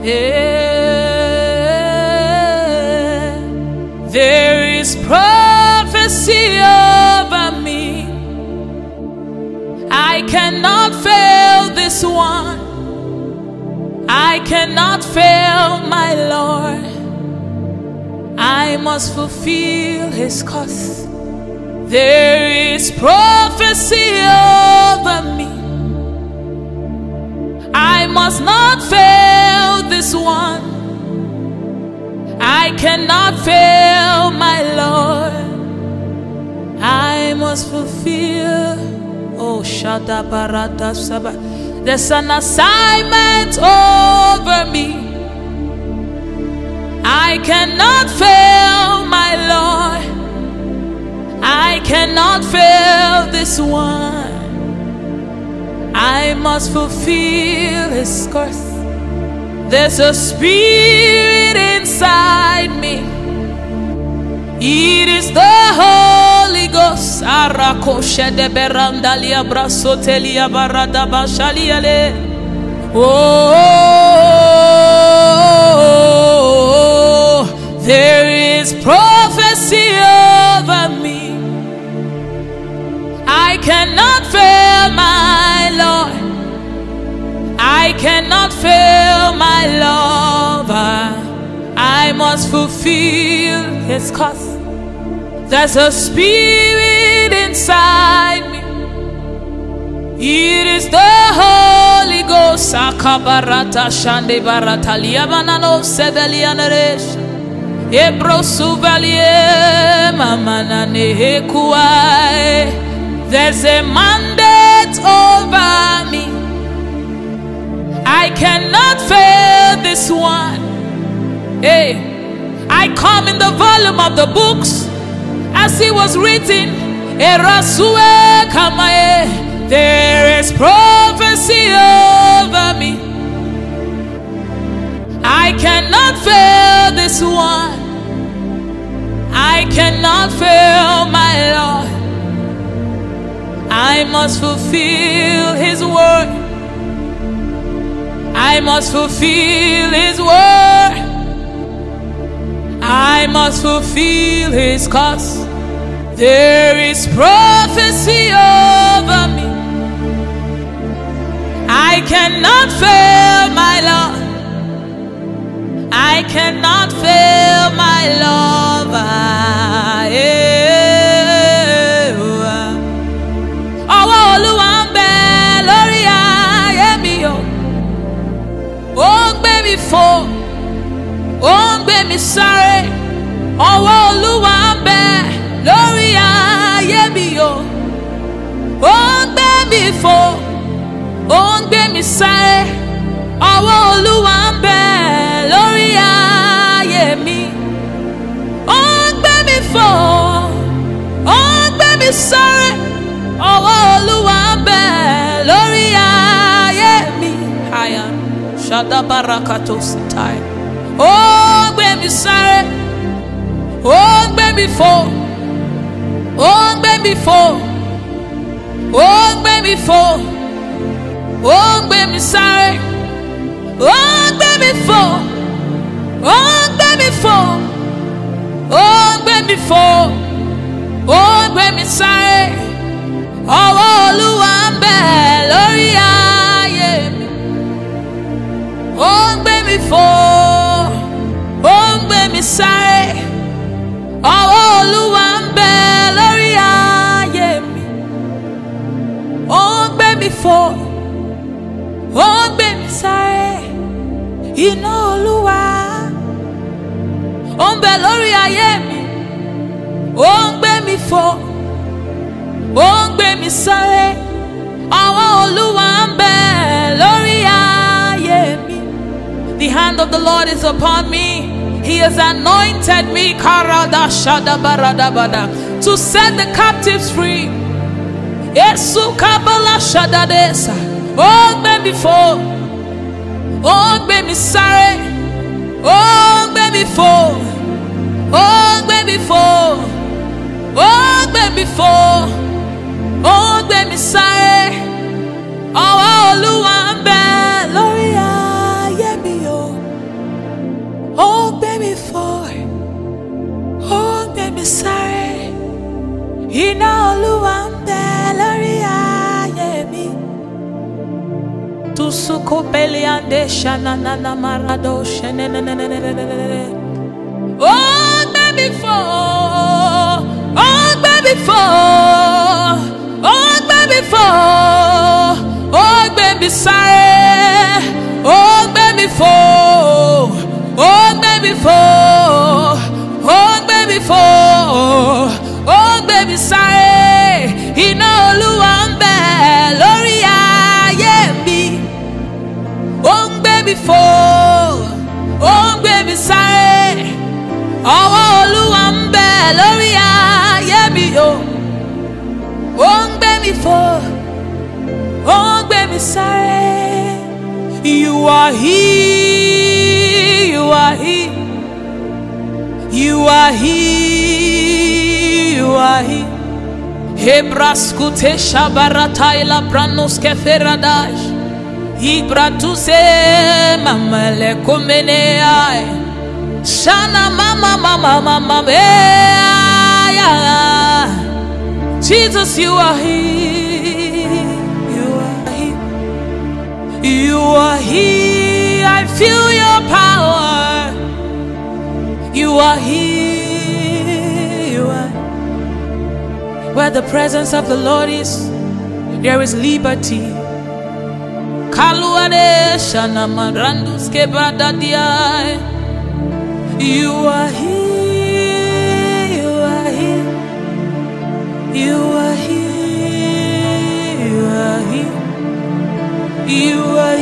There is prophecy over me. I cannot fail this one. I cannot fail my Lord. I must fulfill his cause. There is prophecy over me. I must not fail this one. I cannot fail my Lord. I must fulfill. Oh, Shada Barata Saba. There's an assignment over me. I cannot fail my Lord. I cannot fail this one. I must fulfill his curse. There's a spirit inside me. It is the Holy Ghost. Oh, there is prophecy over me. I cannot fail my Lord. I cannot fail my lover. I must fulfill his cause. There's a spirit inside me. It is the Holy Ghost. Akabarata shande baratalia banano sevelianeresh. Ebro suvalie mamana nehekuai. There's a mandate over me. I cannot fail this one. Hey, I come in the volume of the books as it was written. Erasue kamae. There is prophecy over me. I cannot fail this one. I cannot fail my Lord. I must fulfill his word. I must fulfill his word. I must fulfill his cause. There is prophecy over me. I cannot fail my Lord. I cannot fail my lover. Oh, baby, sorry. Oh, Oluwambe, Loria, Yebio. Oh, baby, oh, baby, sorry. Oh, Oluwambe, Loria, Yemi. Oh, baby, oh, baby, sorry. Oh, Oluwambe, Loria, Yemi. Haya, Shada Barakatos time. Oh, baby, sorry. Oh, baby, oh, baby, oh, baby, oh, baby, sorry. Oh, baby, oh, baby, oh, baby, oh, baby, sorry. Oh, Oluwambe, Loria, yeah. Oh, baby, oh, baby, sorry. Oh, Oluwambe, Loria, yeah. Oh, baby, oh, baby, sorry. You know, Oluwa. Oh, baby, Loria, yeah. Oh, baby, oh, baby, sorry. Oh, Oluwambe, Loria, yeah. The hand of the Lord is upon me. He has anointed me to set the captives free. Oh, baby, oh, baby, sorry. Oh, baby, oh, baby, oh, baby, oh, baby, sorry. Oh, Oluwambe, Loria, Yebio. ande shanana marado shenene. Oh baby for, oh baby for, oh baby for, oh baby sorry, oh baby for, oh baby for, oh baby for, oh baby sorry, iná Olúwa ń bẹ lórí ayé mi. Oh baby for, oh baby sorry, ọwọ́ Olúwa ń bẹ lórí ayé mi o. Ó ń gbé mi fò, ó ń gbé mi sáré. You are here, you are here, you are here, you are here. Hebraskute shabarata ila pranos keferadash. Ibratuse mamale komene ay. Shana mama mama mama yeah. Jesus, you are here, you are here, you are here. I feel your power. You are here, you are. Where the presence of the Lord is, there is liberty. Kaluade shana marandus kebradadia. You are here, you are here, you are here, you are here, you are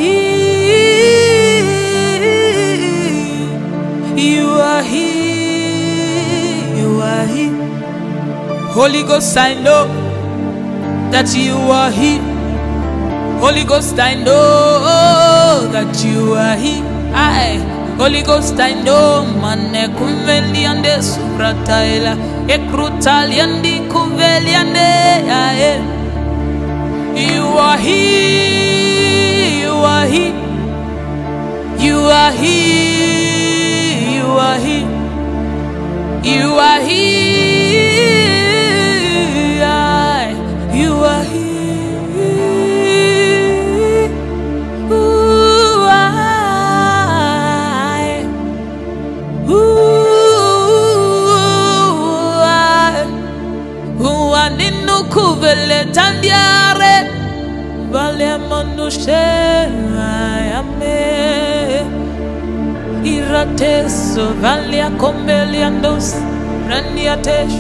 here, you are here, you are here. Holy Ghost, I know that you are here. Holy Ghost, I know that you are here. Holy Ghost, I know, mane kumeliande subrataila, ekrutaliandi kuveliande. You are here, you are here, you are here, you are here, you are here, you are here. Kuvele tandiare vale manushe ayame irateso vale akombeliandos randiatesh.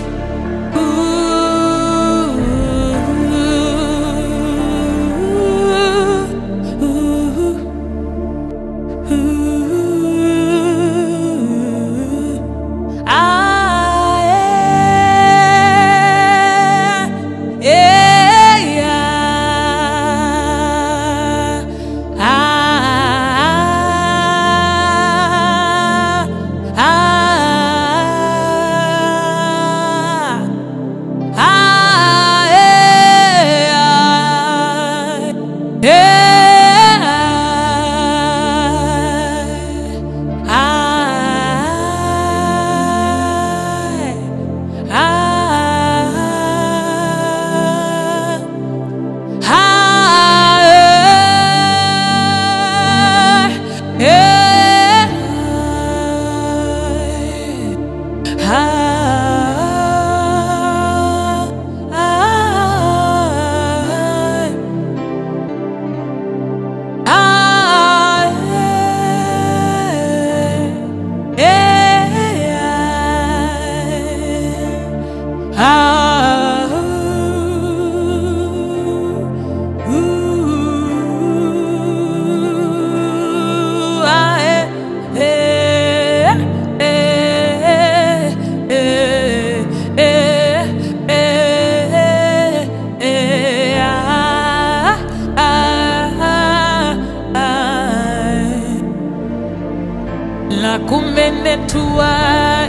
Kumenetua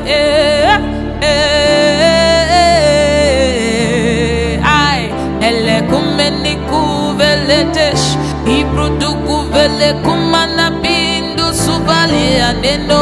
ai ele kumeniku veletesh ibrudu kuvele kumana bindu subali aneno.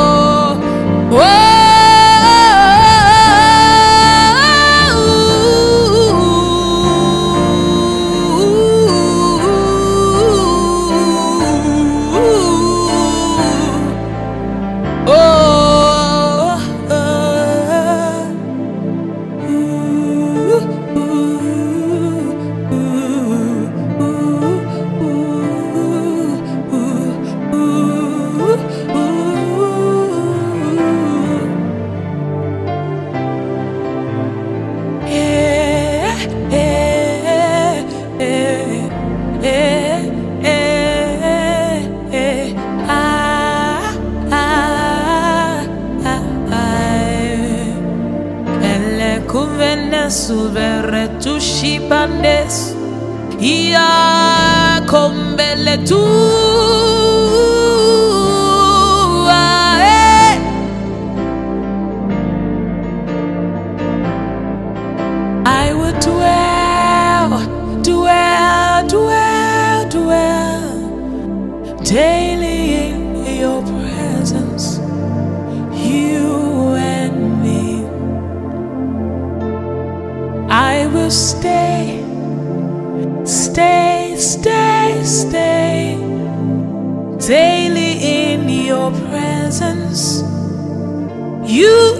suvere tu shibandes. Ia kombele tu. I would dwell daily in your presence, you and me. I will stay daily in your presence, you